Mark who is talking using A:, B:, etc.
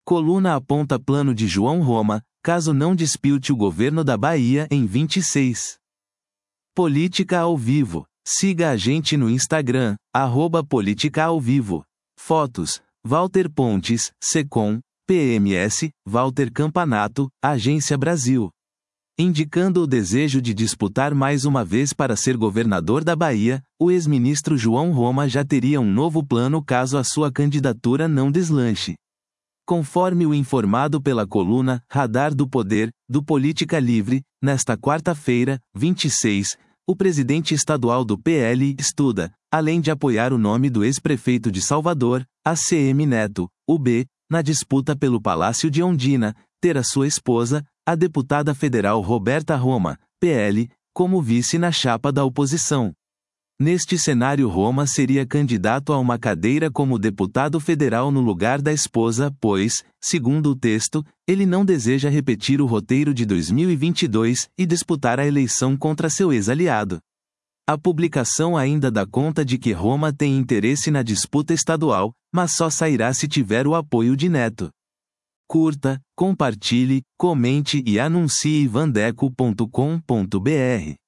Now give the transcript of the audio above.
A: Coluna aponta plano de João Roma, caso não dispute o governo da Bahia em 26. Política ao vivo. Siga a gente no Instagram, @política-ao-vivo. Fotos: Walter Pontes, Secom, PMS, Walter Campanato, Agência Brasil. Indicando o desejo de disputar mais uma vez para ser governador da Bahia, o ex-ministro João Roma já teria um novo plano caso a sua candidatura não deslanche. Conforme o informado pela coluna Radar do Poder, do Política Livre, nesta quarta-feira, 26, o presidente estadual do PL estuda, além de apoiar o nome do ex-prefeito de Salvador, ACM Neto, UB, na disputa pelo Palácio de Ondina, ter a sua esposa, a deputada federal Roberta Roma, PL, como vice na chapa da oposição. Neste cenário, Roma seria candidato a uma cadeira como deputado federal no lugar da esposa, pois, segundo o texto, ele não deseja repetir o roteiro de 2022 e disputar a eleição contra seu ex-aliado. A publicação ainda dá conta de que Roma tem interesse na disputa estadual, mas só sairá se tiver o apoio de Neto. Curta, compartilhe, comente e anuncie vandeco.com.br.